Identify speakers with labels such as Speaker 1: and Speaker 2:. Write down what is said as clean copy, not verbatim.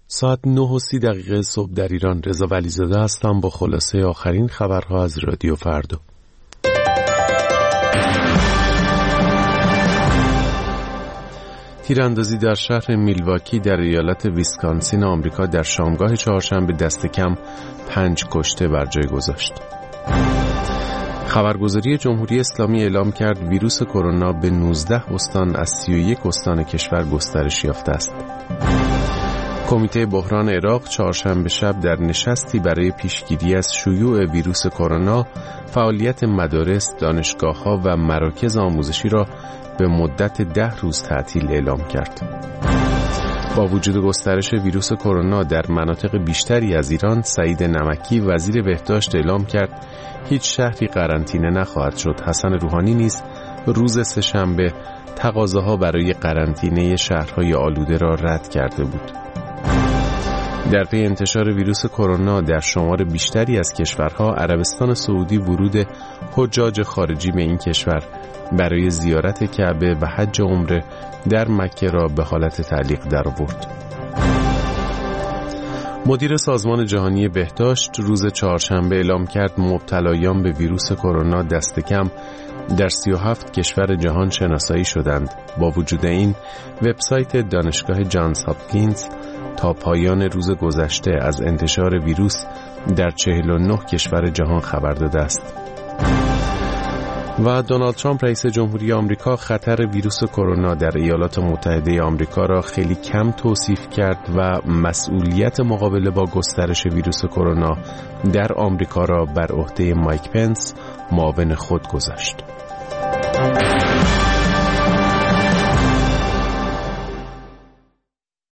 Speaker 1: ساعت 9:30 صبح در ایران. رضا ولیزاده هستم با خلاصه آخرین خبرها از رادیو فردا. تیراندازی در شهر میلواکی در ایالت ویسکانسین آمریکا در شامگاه چهارشنبه دست کم 5 کشته بر جای گذاشت. خبرگزاری جمهوری اسلامی اعلام کرد ویروس کرونا به 19 استان از 31 استان کشور گسترش یافته است. کمیته بحران عراق چهارشنبه شب در نشستی برای پیشگیری از شیوع ویروس کرونا فعالیت مدارس، دانشگاه‌ها و مراکز آموزشی را به مدت 10 روز تعطیل اعلام کرد. با وجود گسترش ویروس کرونا در مناطق بیشتری از ایران، سعید نمکی وزیر بهداشت اعلام کرد هیچ شهری قرنطینه نخواهد شد. حسن روحانی نیز روز سه‌شنبه تقاضاها برای قرنطینه شهرهای آلوده را رد کرده بود. در پی انتشار ویروس کرونا در شمار بیشتری از کشورها، عربستان سعودی ورود حجاج خارجی به این کشور برای زیارت کعبه و حج عمره در مکه را به حالت تعلیق درآورد. مدیر سازمان جهانی بهداشت روز چهارشنبه اعلام کرد مبتلایان به ویروس کرونا دست کم در 37 کشور جهان شناسایی شدند. با وجود این، وبسایت دانشگاه جانز هاپکینز تا پایان روز گذشته از انتشار ویروس در 49 کشور جهان خبر داده است. و دونالد ترامپ رئیس جمهوری آمریکا خطر ویروس کرونا در ایالات متحده آمریکا را خیلی کم توصیف کرد و مسئولیت مقابله با گسترش ویروس کرونا در آمریکا را بر عهده مایک پنس معاون خود گذاشت.